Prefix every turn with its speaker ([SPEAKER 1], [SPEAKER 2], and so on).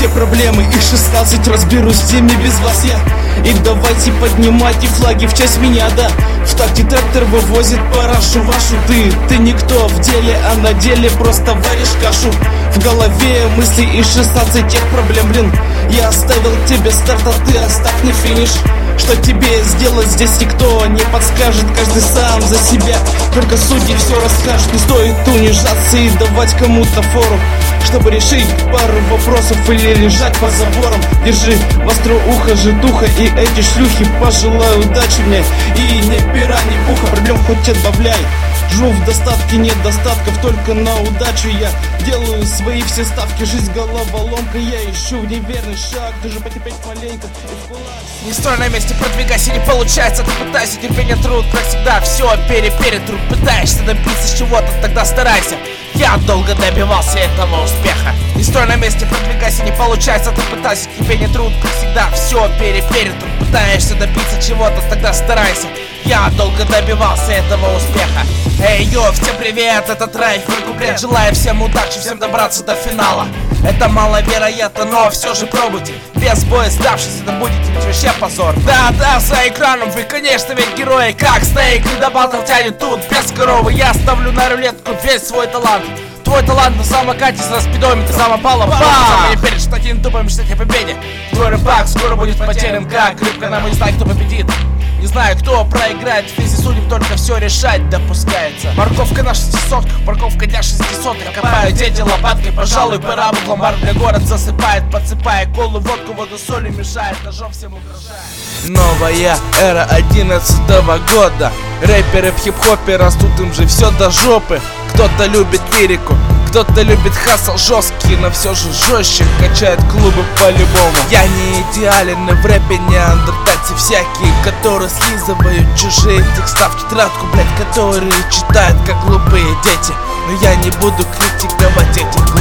[SPEAKER 1] все проблемы, их 16, разберусь с ними без вас я. И давайте поднимайте флаги в честь меня, да. В такте трактор вывозит парашу вашу. Ты никто в деле, а на деле просто варишь кашу. В голове мысли и 16 тех проблем, блин. Я оставил тебе старт, а ты оставь мне финиш. Что тебе сделать здесь никто не подскажет. Каждый сам за себя, только судьи все расскажут. Не стоит унижаться и давать кому-то фору, чтобы решить пару вопросов или лежать по заборам. Держи востро ухо, житуха и эти шлюхи. Пожелаю удачи мне и ни пера, ни пуха. Проблем хоть отбавляй, живу в достатке, нет достатков, только на удачу я делаю свои все ставки. Жизнь головоломка, я ищу неверный шаг. Ты же потерпеть маленько и в кулак.
[SPEAKER 2] Не стой на месте, продвигайся, не получается. Ты пытайся, терпение, труд, как всегда. Все перетруд, пытаешься добиться чего-то, тогда старайся. Я долго добивался этого успеха. Не стой на месте, продвигайся, не получается. Ты пытайся, терпение, труд, как всегда. Все перетруд, пытаешься добиться чего-то, тогда старайся. Я долго добивался этого успеха. Эй, йо, всем привет, это Трайф, куплет. Желаю всем удачи, всем добраться до финала. Это маловероятно, но все же пробуйте. Без боя сдавшись, это будет вообще позор. Да, за экраном вы, конечно, ведь герои. Как Снейк, когда батл тянет тут без коровы. Я ставлю на рулетку весь свой талант. Твой талант на самокате с распидометра самопала. Бам! Я перед штатин тупо мечтать о победе. Твой рыбак скоро будет потерян, как рыбка. Нам не знает, кто победит. Не знаю, кто проиграет, в физе судеб только все решать допускается. Морковка на 600, парковка дня 600. Копаю дети лопаткой, пожалуй, пора бы ломбард для город засыпает, подсыпая колу, водку, воду, соль мешает, ножом всем угрожает. Новая эра 11-го года. Рэперы в хип-хопе растут, им же все до жопы. Кто-то любит лирику, кто-то любит хасл жесткий, но все же жестче качает клубы по-любому. Я не идеален и в рэпе неандертальцы всякие, которые слизывают чужие текста в тетрадку, блять, которые читают как глупые дети. Но я не буду критиковать этих